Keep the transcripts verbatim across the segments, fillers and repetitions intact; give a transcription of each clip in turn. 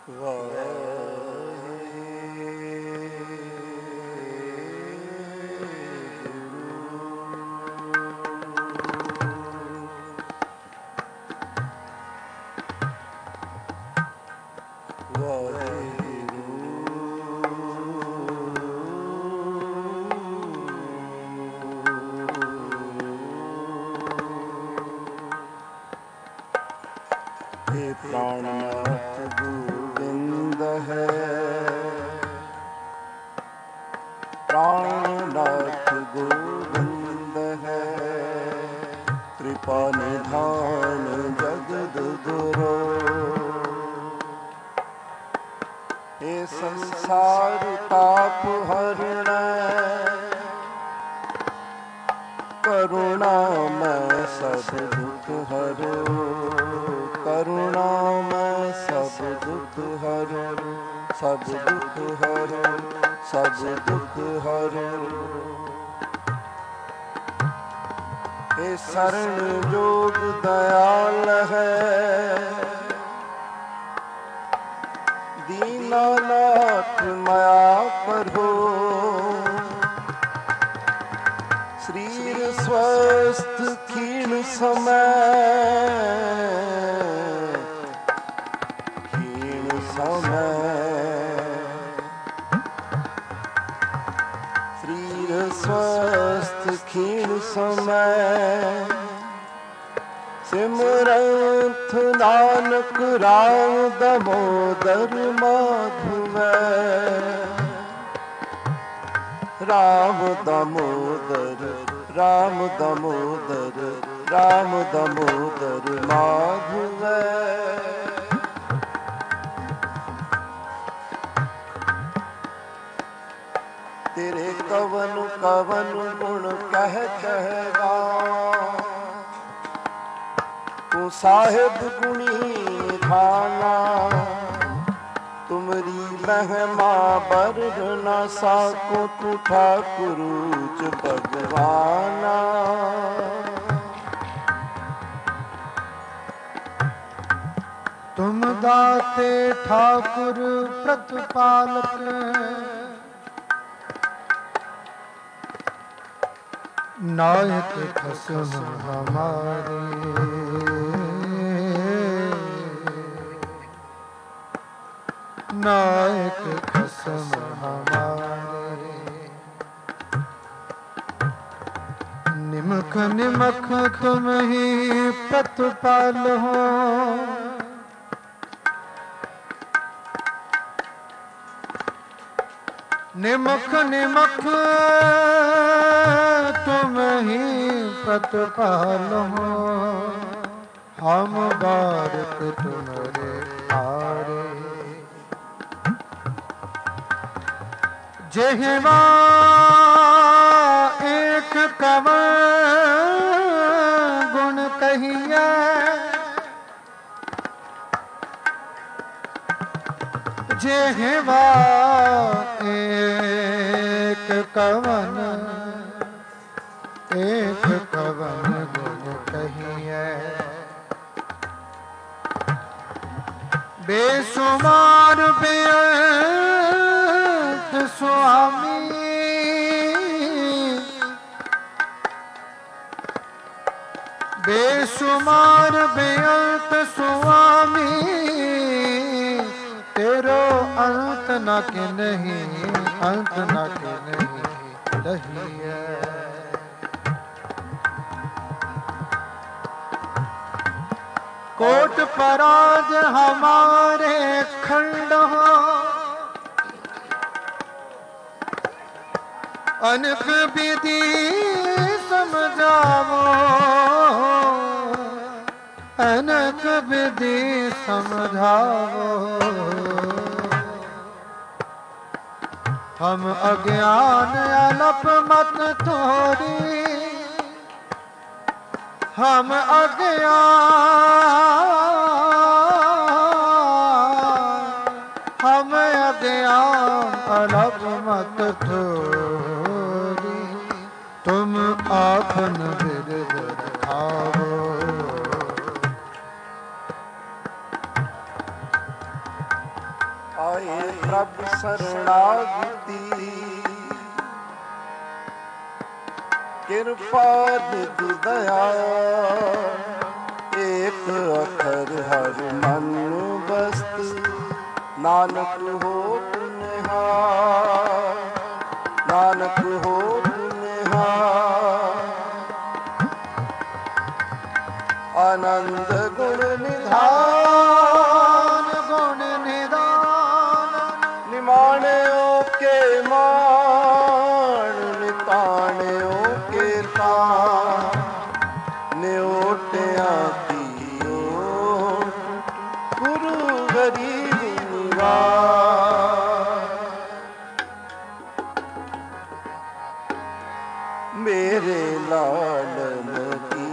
प्राणनाथ गोविंद है, प्राणनाथ गोविंद है, कृपा निधान जगद गुरु। हे संसार ताप हरण, करुणा मैं सब दुख हरो, करुणा मैं सब दुख हरो, सब दुख हरो, सब दुख हरो। हे शरण जोग दयाल है, दीनानाथ माया करो। शरीर स्वस्थ क्षीण समय, क्षीण समय। शरीर स्वस्थ क्षीण समय, सिमरंत नानक राम दामोदर माधव। राम दामोदर राम दामोदर राम दामोदर माधव। तेरे कवन कवन गुण कह कह गावां, तू साहिब गुणी निधाना। तुमरी महिमा बरद न साको, तू ठाकुर ऊच भगवाना। तुम दाते ठाकुर प्रतिपालक, नायक खसम हमारे। नायक खसम हमारे। निमख निमख तुम ही प्रतिपाल हो, निमख निमख तुम ही प्रतिपाल हो। हम बारक तुम्हारे आरे, जेहवा एक कवन गुण कहिए, जेहवा एक कवन एक कवन गुण कहिए। बेसुमार बेअंत स्वामी, बेसुमार बेअंत स्वामी। तेरो अंत न के नहीं, अंत न के नहीं लही है। कोट पराज हमारे खंड हो, अनक विधि समझावो, अनक विधि समझावो। हम अज्ञान अलप मत थोड़ी, हम अज्ञान हम अज्ञान अलप मत थोड़ी। तुम आपन बिरद खाओ, ਆਏ ਪ੍ਰਭ ਸਰਣਾਗਤੀ ਕਿਰਪਾ ਨਿਧ ਦਇਆ ਏਕ ਅਖਰ ਹਰ ਮਨ ਬਸਤ ਨਾਨਕ ਹੋਤ ਨਿਹਾਲ ਨਾਨਕ ਹੋਤ ਨਿਹਾਲ ਆਨੰਦ ਗੁਣ ਨਿਧਾਨ ਗੁਣ ਨਿਧਾਨ ਨਿਮਾਣਿਓ ਕੇ ਮਾਣ ਨਿਤਾਣਿਓ ਕੇ ਤਾਣ ਨਿਓਟਿਆ ਦੀਓ ਗੁਰੂ ਗਰੀਬ ਨਿਵਾਜ ਮੇਰੇ ਲਾਲਨ ਕੀ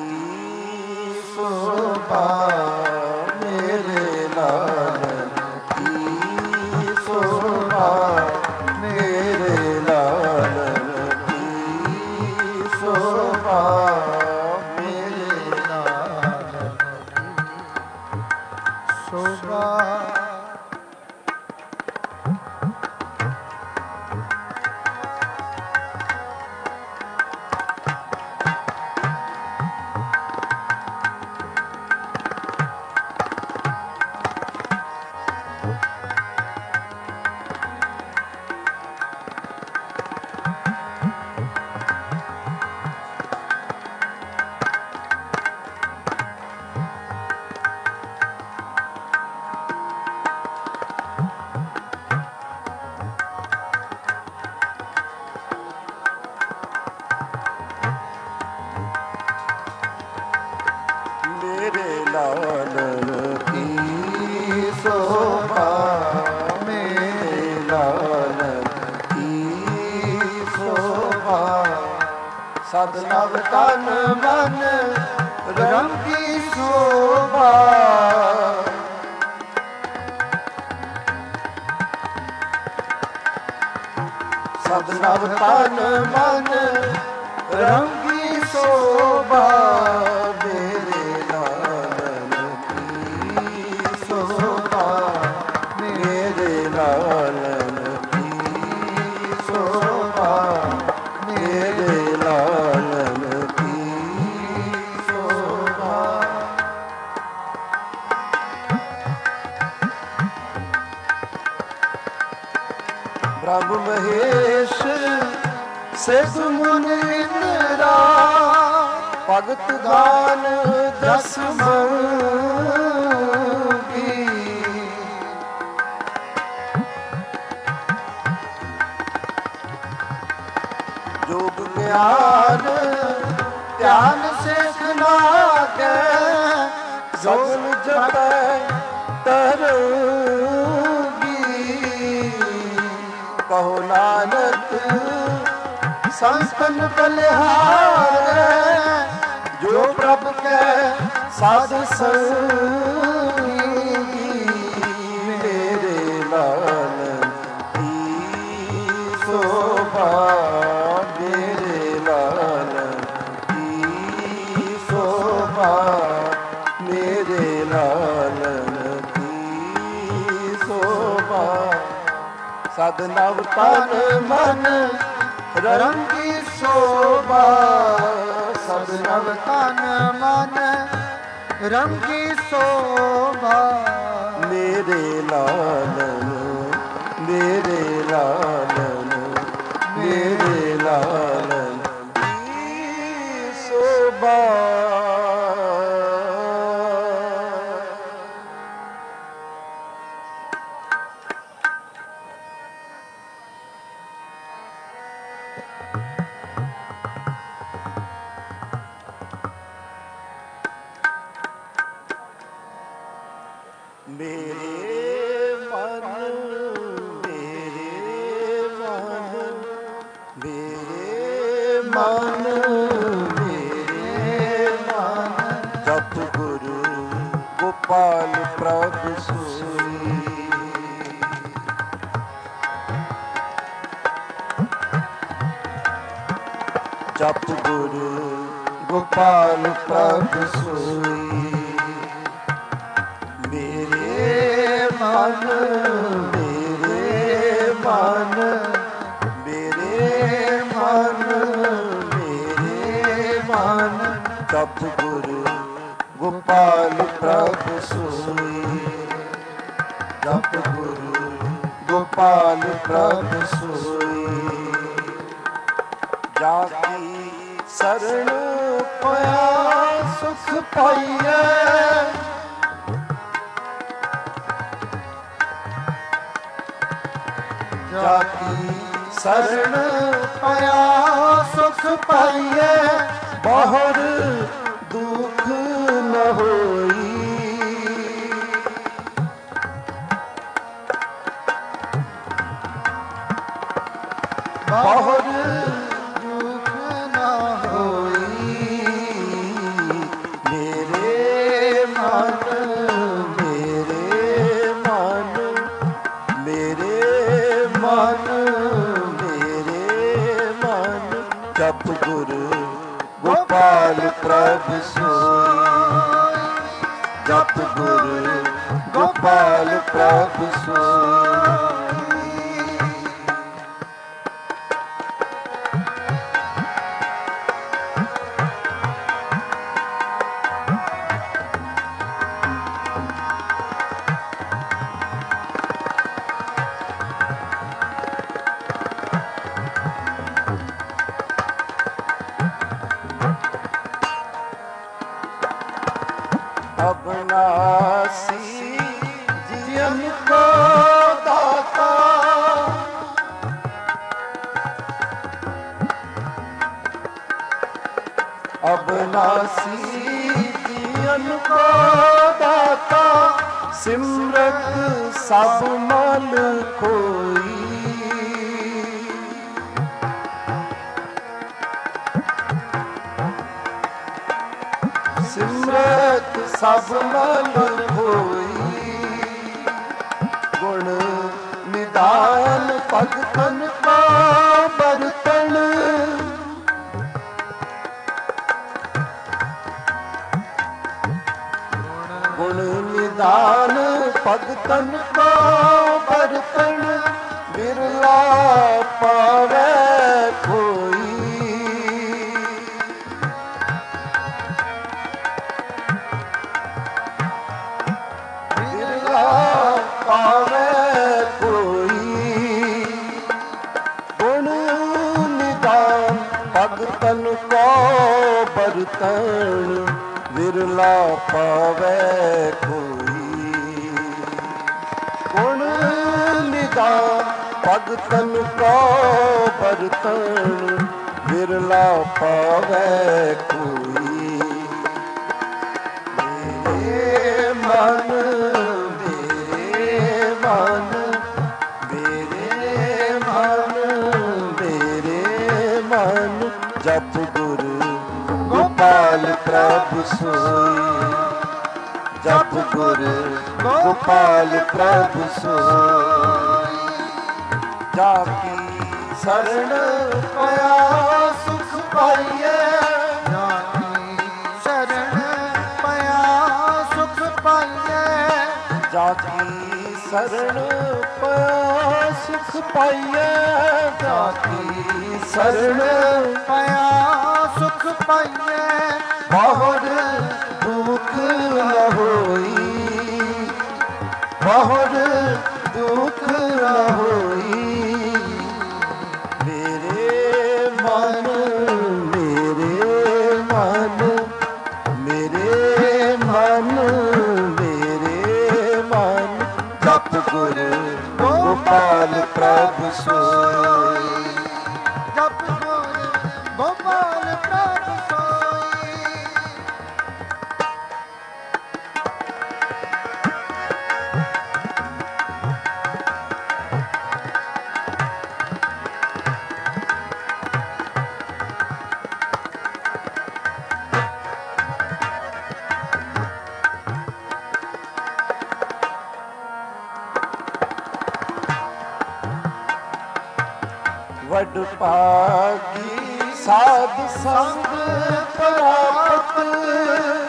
ਸੋਭਾ ਮੇਰੇ ਲਾਲਨ ਕੀ ਸੋਭਾ ਮੇਰੇ ਲਾਲਨ ਕੀ ਸੋਭਾ ਮੇਰੇ ਲਾਲਨ ਕੀ ਸੋਭਾ ਮੇਰੇ ਲਾਲਨ ਕੀ ਸੋਭਾ ਮੇਰੇ ਲਾਲਨ ਕੀ ਸੋਭਾ ਸਦ ਨਵ ਤਨ ਮਨ ਰੰਗੀ ਸੋਭਾ ਸਦ ਨਵ ਤਨ ਮਨ ਰੰਗੀ ਸੋਭਾ ਮੇਰੇ ਲਾਲਨ ਕੀ ਸੋਭਾ ਮੇਰੇ ਲਾਲਨ ਕੀ ਸੋਭਾ ਮੇਰੇ ਲਾਲਨ ਕੀ ਸੋਭਾ ਬ੍ਰਹਮ ਮਹੇਸ਼ ਸਿਧ ਮੁਨਿ ਇੰਦਰਾ ਭਗਤ ਦਾਨ ਦਸ ਮੰਗੀ ਜੋਗ ਗਿਆਨ ਧਿਆਨ ਸੇਖ ਨਾਗੈ ਜੋਨ ਜਪੈ ਤਰੰਗੀ ਕਹੋ ਨਾਨਕ ਸੰਸਤਨ ਬਲਿਹਾਰੈ ਜੋ ਪ੍ਰਭ ਕੈ ਸਾਧ ਸੰਗੀ ਮੇਰੇ ਲਾਲਨ ਕੀ ਸੋਭਾ ਮੇਰੇ ਲਾਲਨ ਕੀ ਸੋਭਾ ਮੇਰੇ ਲਾਲਨ ਕੀ ਸੋਭਾ ਸਦ ਨਵ ਤਨ ਮਨ ਰੰਗੀ ਸੋਭਾ ਸਦ ਨਵ ਤਨ ਮਨ ਰੰਗੀ ਸੋਭਾ ਮੇਰੇ ਲਾਲਨ ਮੇਰੇ ਲਾਲਨ ਮੇਰੇ ਲਾਲਨ ਕੀ ਸੋਭਾ ਮੇਰੇ ਮਨ ਮੇਰੇ ਮਨ ਮੇਰੇ ਮਨ ਮੇਰੇ ਮਨ ਜਪ ਗੁਰੂ ਗੋਪਾਲ ਪ੍ਰਭ ਸੋਈ ਜਪ ਗੁਰੂ ਗੋਪਾਲ ਪ੍ਰਭ ਸੋਈ ਮੇਰੇ ਮਨ ਮਨ ਮੇਰੇ ਮਨ ਮੇਰੇ ਮਨ ਜਪ ਗੁਰ ਗੋਪਾਲ ਪ੍ਰਭ ਸੋਈ ਜਪ ਗੁਰ ਗੋਪਾਲ ਪ੍ਰਭ ਸੋਈ ਜਾ ਕੀ ਸਰਣ ਪਿਆ ਸੁਖ ਪਾਈਐ ਜਾ ਕੀ ਸਰਣ ਪਿਆ ਸੁਖ ਪਾਈਐ ਬਹੁਰ ਦੁਖ ਨ ਹੋਈ ਬਹੁਰ ਦੁਖ ਨ ਹੋਈ ਮੇਰੇ ਮਨ ਮੇਰੇ ਮਨ ਮੇਰੇ ਮਨ ਮੇਰੇ ਮਨ ਜਪ ਗੁਰ ਗੋਪਾਲ ਪ੍ਰਭ ਸੋਈ ਜਪ ਗੁਰ ਗੋਪਾਲ ਪ੍ਰਭ ਸੋਈ ਅਬਨਾਸੀ ਜੀਵਨ ਕੋ ਦਾਤਾ ਅਬਨਾਸੀ ਜੀਵਨ ਕੋ ਦਾਤਾ ਸਿਮਰਤ ਸਭ ਮਨ ਕੋਈ ਸਿਮਰਤ ਸਭ ਮਨ ਹੋਈ ਗੁਣ ਨਿਦਾਨ ਭਗਤਨ ਕਾ ਬਰਤਨ ਗੁਣ ਨਿਦਾਨ ਭਗਤਨ ਕਾ ਬਰਤਨ ਬਿਰਲਾ ਪਾਵੈ ਕੋਈ ਪਾਵੇ ਕੋਈ ਗੁਣ ਨਿਦਾਨ ਭਗਤਨ ਕੋ ਬਰਤਨ ਵਿਰਲਾ ਪਾਵੇ ਕੋਈ ਗੁਣ ਨਿਦਾਨ ਭਗਤਨ ਕੋ ਬਰਤਨ ਵਿਰਲਾ ਪਾਵੇ ਕੋਈ ਮੇਰੇ ਮਨ ਜਪ ਗੁਰ ਗੋਪਾਲ ਪ੍ਰਭ ਸੋਈ ਜਪ ਗੁਰ ਗੋਪਾਲ ਪ੍ਰਭ ਸੋਈ ਜਾ ਕੀ ਸਰਣ ਪਿਆ ਸੁਖ ਪਾਈਐ ਜਾ ਕੀ ਸਰਣ ਪਿਆ ਸੁਖ ਪਾਈਐ ਜਾ ਕੀ ਸਰਣ ਪਿਆ ਸੁਖ ਪਾਈਐ ਜਾ ਕੀ ਸਰਣ ਪਿਆ ਸੁਖ ਪਾਈਐ ਬਹੁਰ ਦੁਖ ਨ ਹੋਈ ਬਹੁਰ ਦੁਖ ਨ ਹੋਈ ਮੇਰੇ ਮਨ ਮੇਰੇ ਮਨ ਮੇਰੇ ਮਨ ਮੇਰੇ ਮਨ ਜਪ ਗੁਰ ਗੋਪਾਲ ਪ੍ਰਭ ਸੋਈ ਜਪ ਗੁਰ ਗੋਪਾਲ ਪ੍ਰਭ ਸੋਈ ਵਡ ਭਾਗੀ ਸਾਧ ਸੰਗ ਪ੍ਰਾਪਤ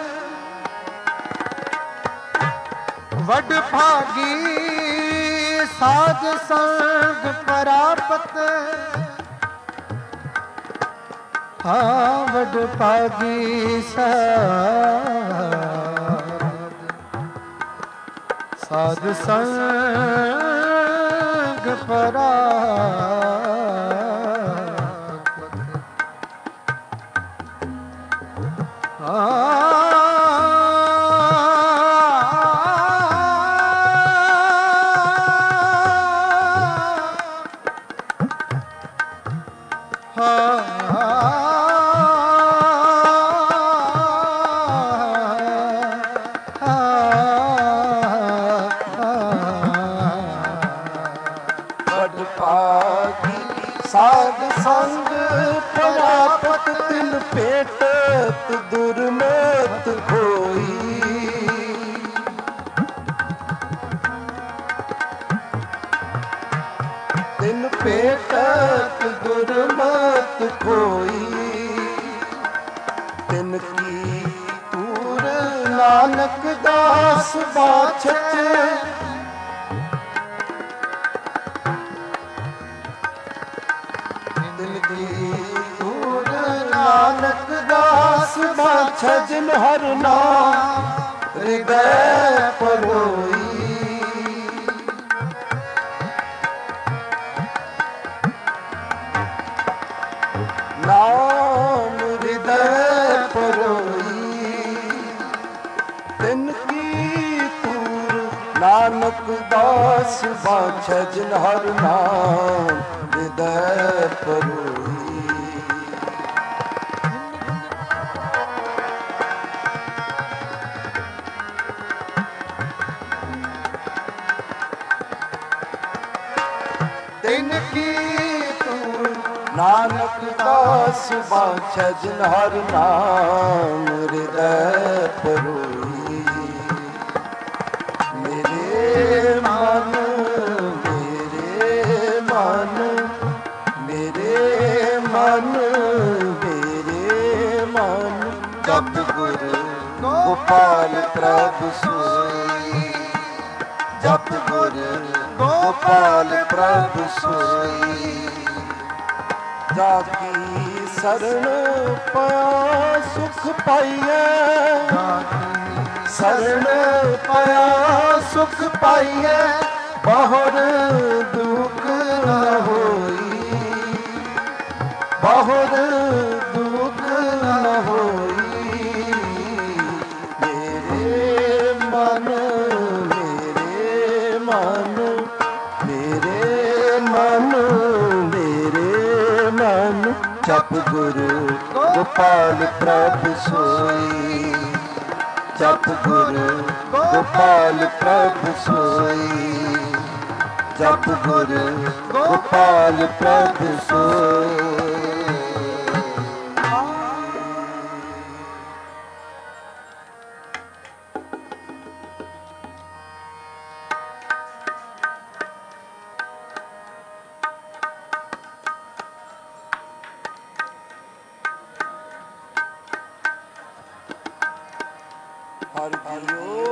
ਵਡ ਭਾਗੀ ਸਾਧ ਸੰਗ ਪ੍ਰਾਪਤ ਹਾਂ ਵਡ ਭਾਗੀ ਸਾਧ ਸਾਧ ਸੰਗ ਪ੍ਰਾਪਤ ਹਾਂ ਸਾਧ ਸੰਗ ਪ੍ਰਾਪਤ ਤਿਨ ਭੇਟਤ ਦੁਰਮਤ ਹੋਈ ਤਿਨ ਭੇਟਤ ਦੁਰਮਤ ਹੋਈ ਤਿਨ ਕੀ ਤੂਰ ਨਾਨਕ ਦਾਸ ਬਾਛਤ ਨਾਨਕ ਦਾਸ ਬਾਛੈ ਜਿਨ ਹਰ ਨਾਮ ਹਿਰਦੈ ਪਰੋਈ ਨਾਮ ਹਿਰਦੈ ਪਰੋਈ ਤਿਨ ਕੀ ਤੂਰ ਨਾਨਕ ਦਾਸ ਬਾਛੈ ਜਿਨ ਹਰ ਨਾਮ ਹਿਰਦੈ ਪਰੋਈ ਤਿਨ ਕੀ ਤੂਰ ਨਾਨਕ ਦਾਸ ਬਾਛੈ ਜਿਨ ਹਰ ਨਾਮ ਹਿਰਦੈ ਪਰੋਈ ਮੇਰੇ ਮਨ ਮੇਰੇ ਮਨ ਮੇਰੇ ਮਨ ਮੇਰੇ ਮਨ ਜਪ ਗੁਰ ਗੋਪਾਲ ਪ੍ਰਭ ਸੋਈ ਜਪ ਗੁਰ ਗੋਪਾਲ ਪ੍ਰਭ ਸੋਈ ਜਾ ਕੀ ਸਰਣ ਪਿਆ ਸੁਖ ਪਾਈਐ ਸਰਣ ਪਿਆ ਸੁਖ ਪਾਈਐ ਬਹੁਰ ਦੁਖ ਨ ਹੋਈ ਬਹੁਰ ਦੁਖ ਨ ਹੋਈ ਮੇਰੇ ਮਨ ਮੇਰੇ ਮਨ ਮੇਰੇ ਮਨ ਮੇਰੇ ਮਨ ਜਪ ਗੁਰ ਗੋਪਾਲ ਪ੍ਰਭ ਸੋਈ ਜਪ ਗੁਰ ਗੋਪਾਲ ਪ੍ਰਭ ਸੋਈ ਜਪ ਗੁਰ ਗੋਪਾਲ ਪ੍ਰਭ ਸੋਈ ਹਰਿ ਜੀਓ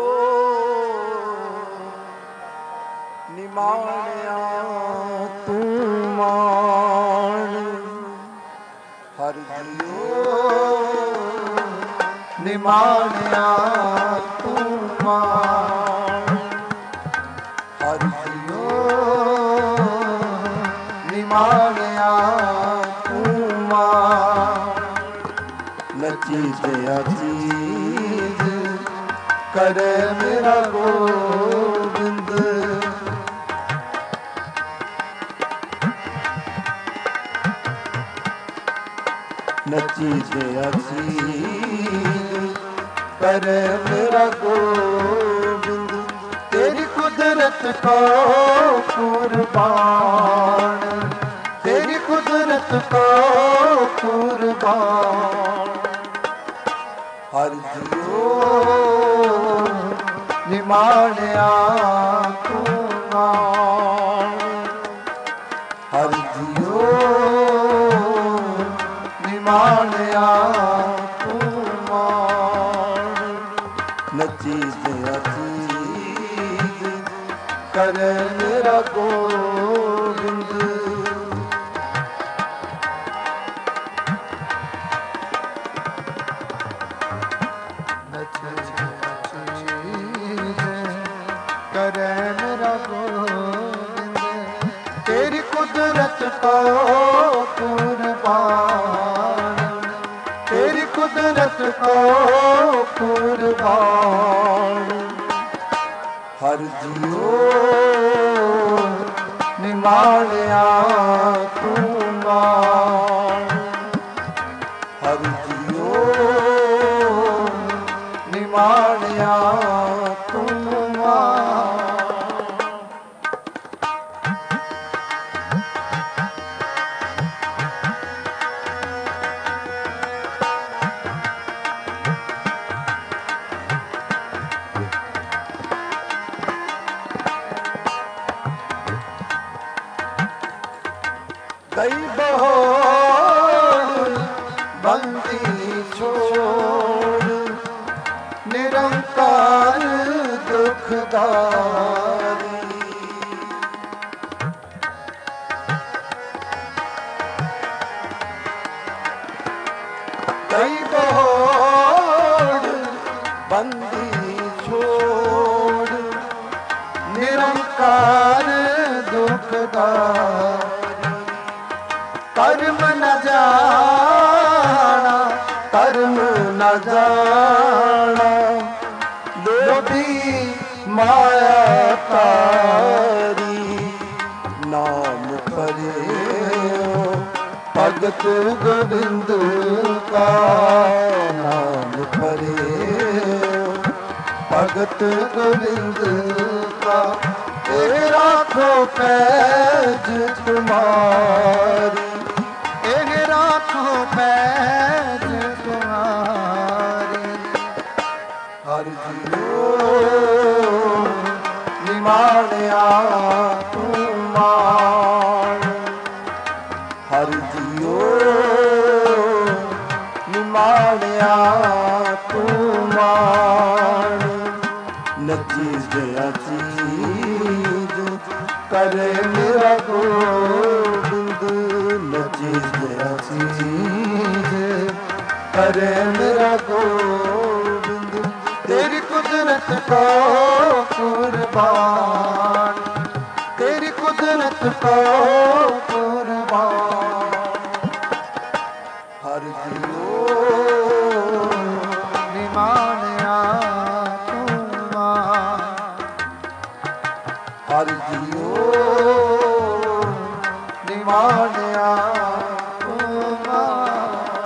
ਨਿਮਾਣਿਆ ਤੂੰ ਮਾਣ ਹਰਿ ਜੀਓ ਨਿਮਾਣਿਆ ਤੂੰ ਮਾਣ ਹਰਿ ਜੀਓ ਨਿਮਾਣਿਆ ਤੂੰ ਮਾਣ ਨਚੀ ਜਿਆ ਚੀਜ਼ ਕਰੇ ਮੇਰਾ ਗੋਬਿੰਦ ਨਚੀ ਜਿਆ ਚੀਜ਼ ਕਰੇ ਮੇਰਾ ਗੋਬਿੰਦ ਤੇਰੀ ਕੁਦਰਤ ਕੋ ਕੁਰਬਾਨ ਤੇਰੀ ਕੁਦਰਤ ਕੋ ਕੁਰਬਾਨ ਹਰਿ ਜੀਓ ਨਿਮਾਣਿਆ ਤੂੰ ਨਾਮ ਹਰਿ ਜੀਓ ਨਿਮਾਣਿਆ ਤੂੰ ਮਾਣ ਨਚੀ ਜਿਆ ਚੀਜ਼ ਕਰੇ ਮੇਰਾ ਗੋਬਿੰਦ। करे मेरा गोविंद, तेरी कुदरत को कुर्बान, तेरी कुदरत को कुर्बान। हर जियो निमाणिया तू नाल, हर जियो निमाणिया तू कई बहोर बंदी छोड़, निरंकार दुखदारी। कई बहोर बंदी छोड़, निरंकार दुखदारी। कर्म न जाना, कर्म न जाना, लोभी माया तारी। नाम करे भगत गोविंद का, नाम करे भगत गोविंद का। ए राखो पैज तुम्हारी, राखो पैज तुम्हारी। हर जियो निमाणिया तू मान, हर जियो निमाणिया तू मान। नची जया चीज करे मेरा गोविंद, नची जया चीज करे मेरा गोविंद। तेरी कुदरत को कुर्बान, तेरी कुदरत को कुर्बान। हर जियो निमाणिया तू मान, हर जियो निमाणिया तू मान।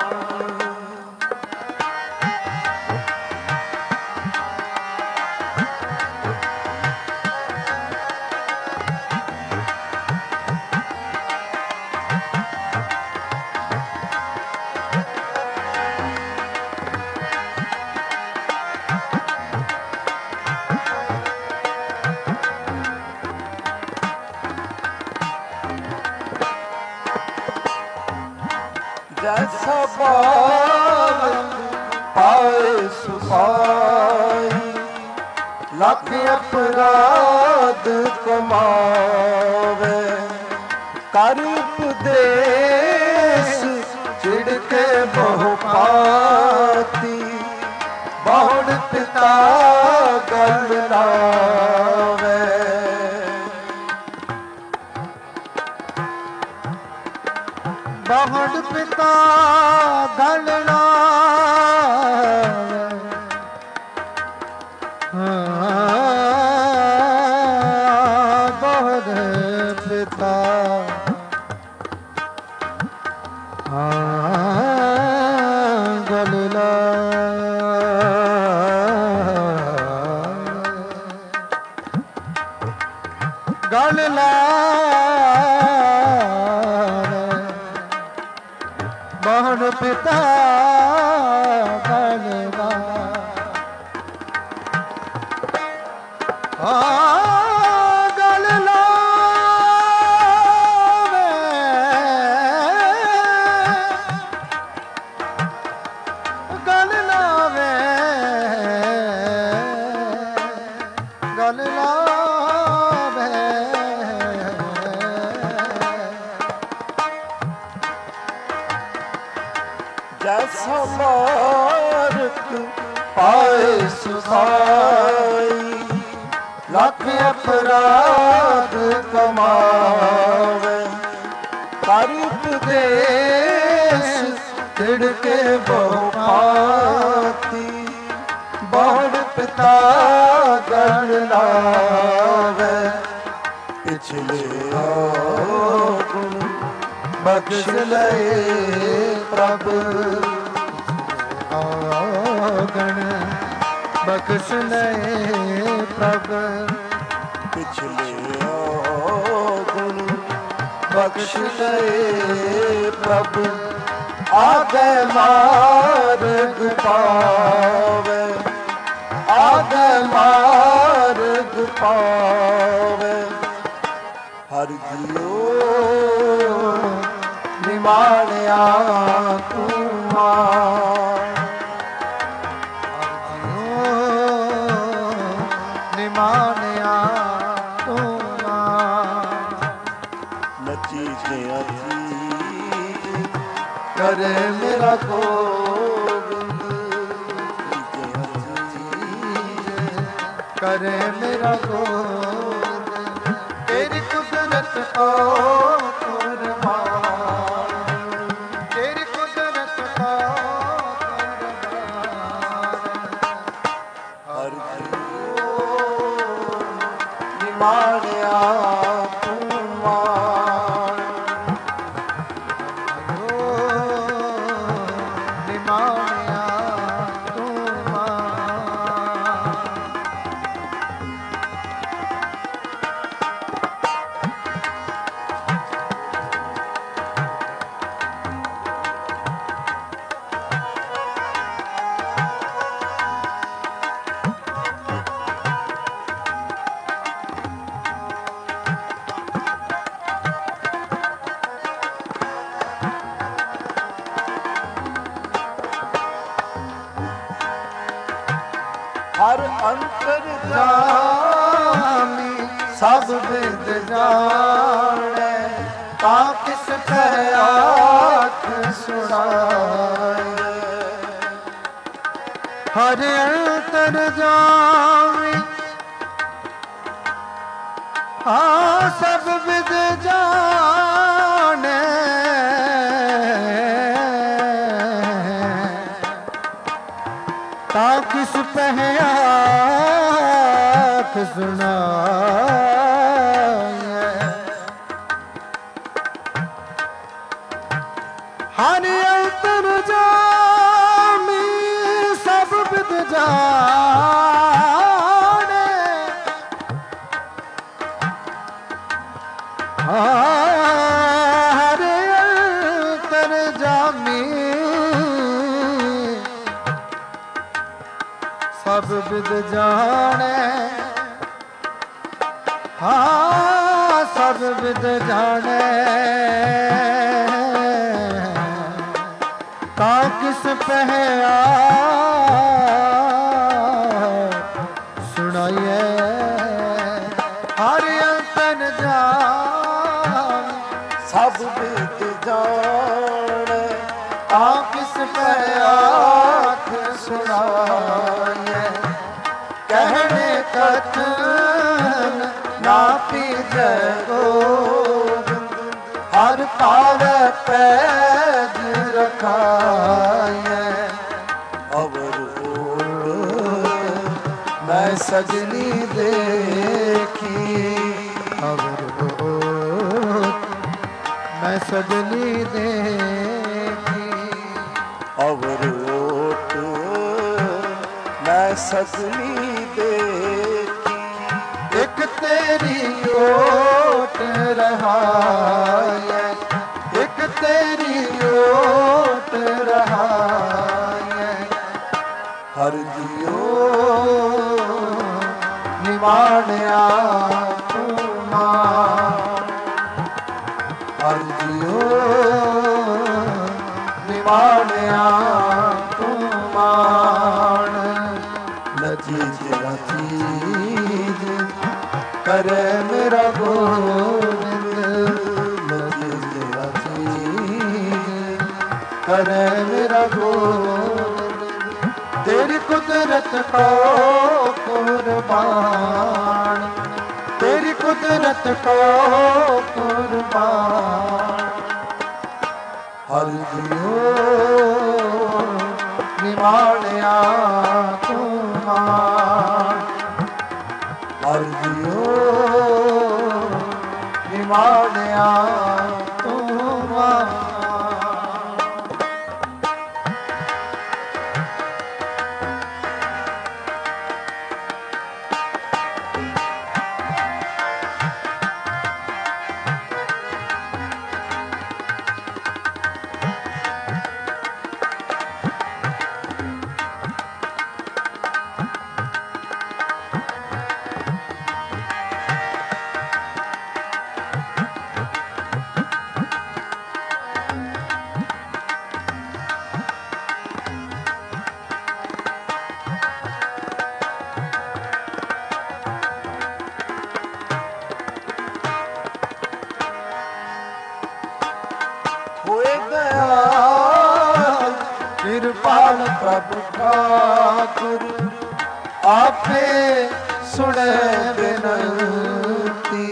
जैसा बालक पाए सुपाई, लाख अपराध कमावे। कर उपदेश छिड़के बहु पाती, बहुड़ पिता गल लावे। बहुड़ पिता गल लावे। बहुड़ पिता गल लावे। गल लावे, बहुड़ पिता गल गल लावे। गल लावे, गल लावे। ਸੁਭਾਈ, ਲੱਖ ਅਪਰਾਧ ਕਮਾਵੇ। ਕਰ ਉਪਦੇਸ਼ ਤਿੜਕੇ ਬਹੁ ਭਾਂਤੀ, ਬਹੁੜ ਪਿਤਾ ਗਣ ਲਾਵੇ। ਪਿਛਲੇ ਗੁਣ ਬਖਸ਼ ਲਏ ਪ੍ਰਭ, ਗਣ ਬਖਸ਼ ਲਏ ਪ੍ਰਭ। ਪਿਛਲੇ ਗੁਣ ਬਖਸ਼ ਲਏ ਪ੍ਰਭ, ਆਗੇ ਮਾਰਗ ਪਾਵੇ, ਆਗੇ ਮਾਰਗ ਪਾਵੇ। ਹਰਿ ਜੀਓ ਨਿਮਾਣਿਆ ਤੂੰ ਮਾਣ, ਨਿਮਾਣਿਆ ਤੂੰ ਮਾਣ। ਨਚੀ ਜਿਆ ਚੀਜ਼ ਕਰੇ ਮੇਰਾ ਗੋਬਿੰਦ, ਕਰੇ ਮੇਰਾ ਗੋਬਿੰਦ। ਤੇਰੀ ਕੁਦਰਤ ਓ ਕੁਰਬਾਨ, ਤੇਰੀ ਕੁਦਰਤ ਓ ਕੁਰਬਾਨ। ਹਰ ਜੀਓ ਨਿਮਾਣਿਆ ਤੂੰ ਮਾਣ, ਨਿਮਾਣਿਆ ਤੂੰ ਮਾਣ। ਹਰ ਅੰਤਰ ਜਾਮੀ ਸਭ ਵਿਦ ਜਾਣੈ, ਤਾ ਕਿਸ ਕੈ ਆਖ ਸੁਣਾਏ। ਹਰ ਅੰਤਰ ਜਾਮੀ ਹਾਂ ਸਭ ਵਿਦ ਜਾਣੈ, ਤਾ ਕਿਸ ਪਹਿ ਆਖ ਸੁਣਾਏ। ਹਰ ਅੰਤਰ ਜਾਮੀ ਸਭ ਵਿਦ ਜਾਣੈ, ਹਰ ਅੰਤਰ ਜਾਮੀ ਸਭ ਵਿਦ ਜਾਣੈ, ਹਾਂ ਸਭ ਵਿਦ ਜਾਣੈ। ਤਾ ਕਿਸ ਪਹਿ ਆਖ ਸੁਣਾਈਐ। ਹਰ ਅੰਤਰ ਜਾਮੀ ਸਭ ਵਿਦ ਜਾਣੈ, ਤਾ ਕਿਸ ਪਹਿ ਆਖ ਸੁਣਾਈਐ। ਕਹਿਣੇ ਕਥਨ ਨਾ ਪੀਜੈ ਗੋਬਿੰਦ, ਹਰ ਪਾਵੈ ਪੈਜ ਰਖਾਇਐ। ਅਵਰ ਓਟ ਮੈਂ ਸਜਣੀ ਦੇਖੀ, ਅਵਰ ਓਟ ਮੈਂ ਸਜਣੀ ਦੇਖੀ। ਅਵਰ ਓਟ ਮੈਂ ਸਜਣੀ ਦੇਖੀ। ਇੱਕ ਤੇਰੀ ਓਟ ਰਹਾਇਐ, ਇੱਕ ਤੇਰੀ ਓਟ ਰਹਾਇਐ। ਹਰ ਜੀਓ ਨਿਮਾਣਿਆ ਤੂੰ ਮਾਣ, ਹਰ ਜੀਓ ਨਿਮਾਣਿਆ ਤੂੰ ਮਾਣ। ਨਚੀਜ ਨਚੀਜ ਕਰੇ ਮੇਰਾ ਗੋਬਿੰਦ, ਨਚੀਜ ਨਚੀਜ ਕਰੇ ਮੇਰਾ ਗੋਬਿੰਦ। ਤੇਰੀ कुदरत को कुर्बान, तेरी कुदरत को कुर्बान। हर जियो निमाणिया कुमार, हर जियो निमाणिया कुमार। कृपाल प्रभु ठाकुर आपे सुने बिनती,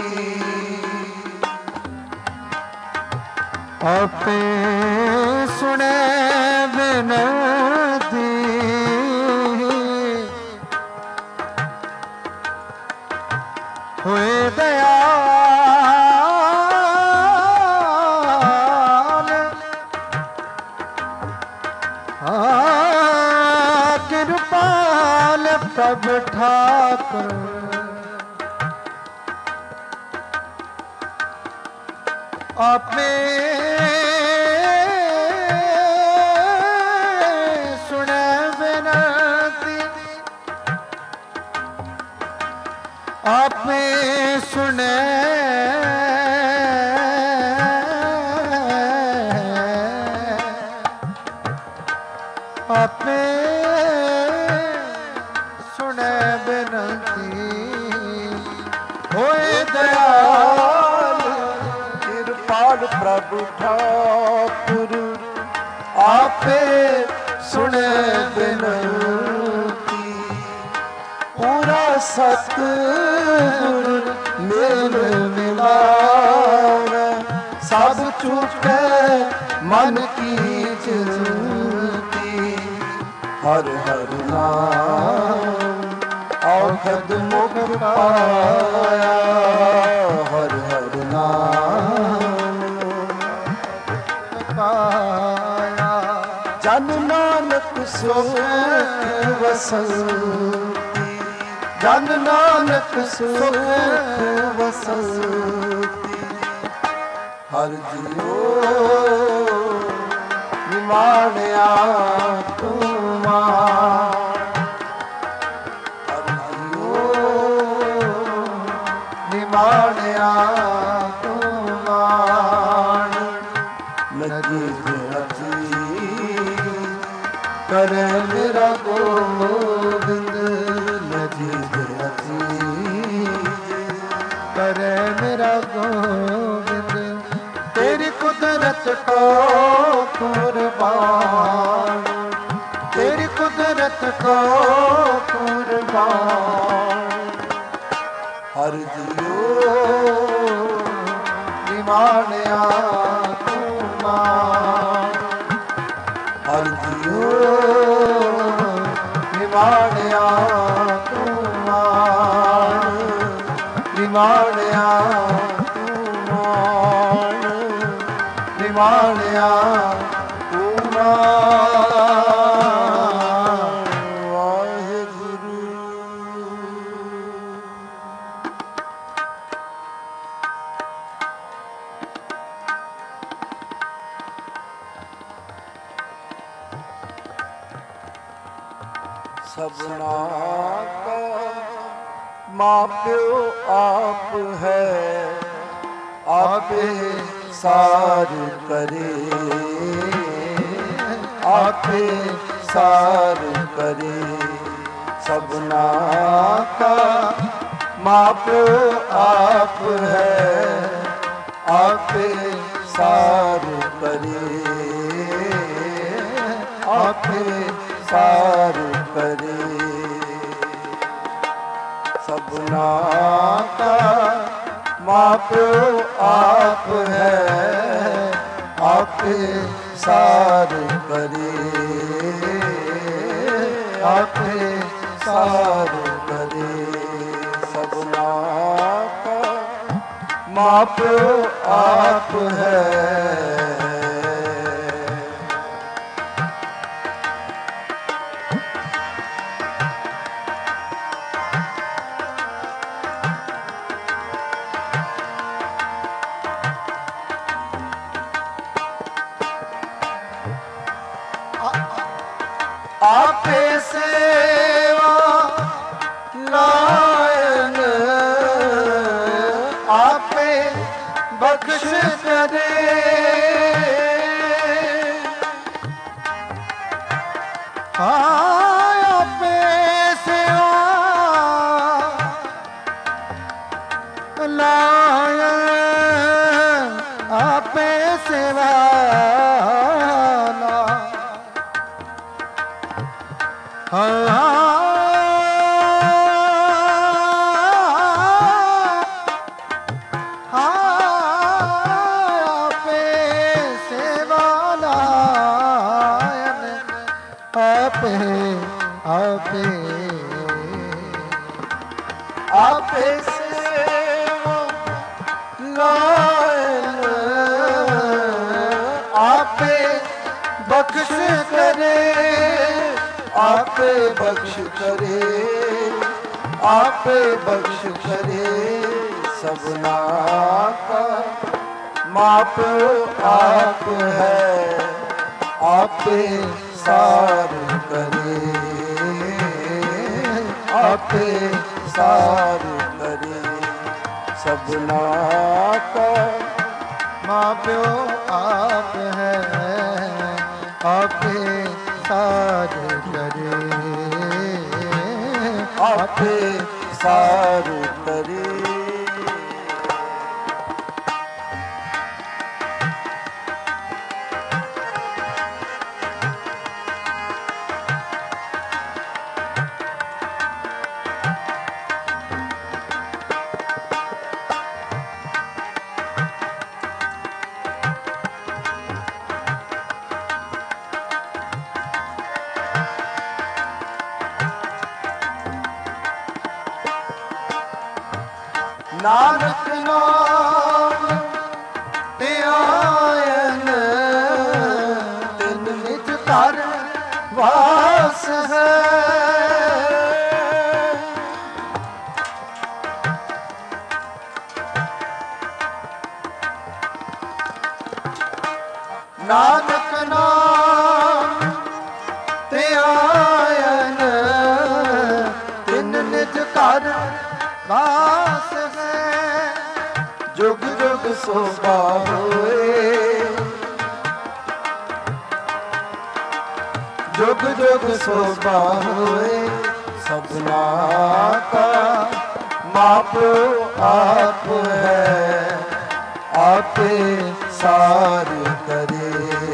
आपे सुने बिनती। होए दयाल कृपाल प्रभु ठाकुर आपे सुने बिनती, आपे सुने आपे सुने बिनती। होए दयाल कृपाल प्रभु ठाकुर आपे सुने बिनती। पूरा सतगुर मेल मिलावे, सब चुके मन की चिंती। हर हर नाम औखद मुख पाया, हर हर नाम पाया। जन नानक सुख वसंती, जन नानक सुख वसंती। हर जियो निमाणिया कुमार, हर जियो निमाणिया कुमार। नजीब अजीज करे मेरा गोविंद, नजीब अजीज करे मेरा गोविंद। तेरी कुदरत को कुर्बान, तेरी कुदरत को कुर्बान। हर जियो निमाणिया कुमार, हर जियो निमाणिया कुमार, निमाणिया कुमार, निमाणिया कुमार। वाहिगुरु। सबना का माँ प्यो आप है, आपे सार करे, आपे सार करे। सबना का माँ प्यो आप है, आपे सार करे, आपे सार करे। सबना का माँ प्यो आप है, आपे सार करे, आपे सार करे। सबना का माँ प्यो आप है। आपे सेवा लायन, आपे बख्श करे, आपे सेवा लायन, आपे सेवा आपे सेवा लायन, आपे बख्श करे, आपे बख्श करे, आपे बख्श करे। सबना का माप आप है, आपे सार करे, आपे सार करे। सबना का माँ प्यो आप है, आपे सार करे, आपे सार करे। नानक नाम ध्यान, तिन निज कर वास है। नानक नाम ध्यान, तिन निज कर वास है। जुग जुग शोभा होए, जुग जुग शोभा होए। सबना का माप आप है, आपे सार करे,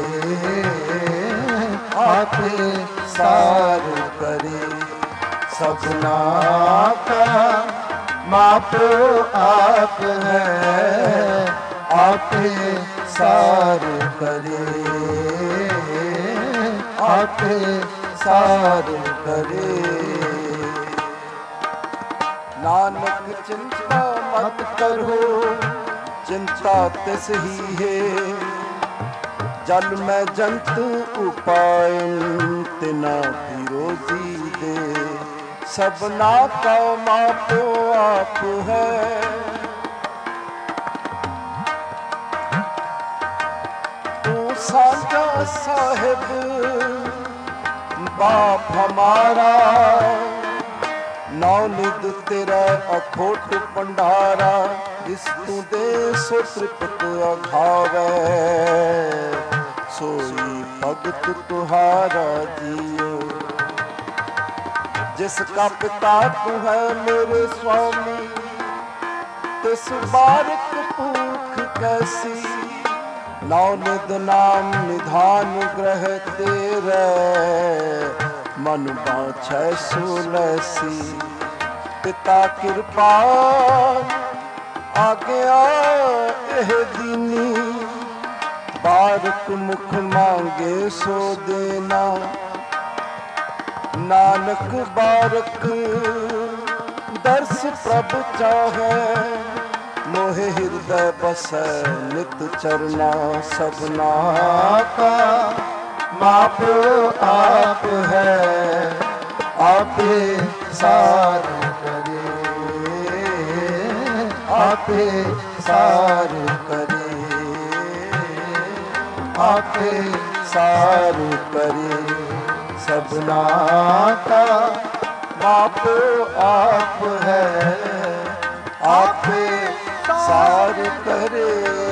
आपे सार करे। सबना का माप आप है, आपे सार करे, आपे सार करे। नानक चिंता मत करो, चिंता तिस ही है। जल में जंतु उपायन, तिना की रोजी दे। सबना का माप आप है, तू साजा साहिब बाप हमारा। नौनिध तेरा अखोट भंडारा, जिस तू दे सो तृप्त अघावै। सोई भगत तुहारा जियो, जिसका पिता तू है मेरे स्वामी। तिस बारिक भूख कैसी, नौनिध नाम निधान ग्रह तेरे। मन बाछै सुलसी, पिता कृपा आज्ञा एह दीनी, बारक मुख मांगे सो देना। नानक बारक दर्श प्रभ चाहे, मोहे हृदय बसै नित चरना। सबना का माप आप है, आपे सार करे, आपे सार करे, आपे सार करे। सबना का माप आप है, आपे सार करे।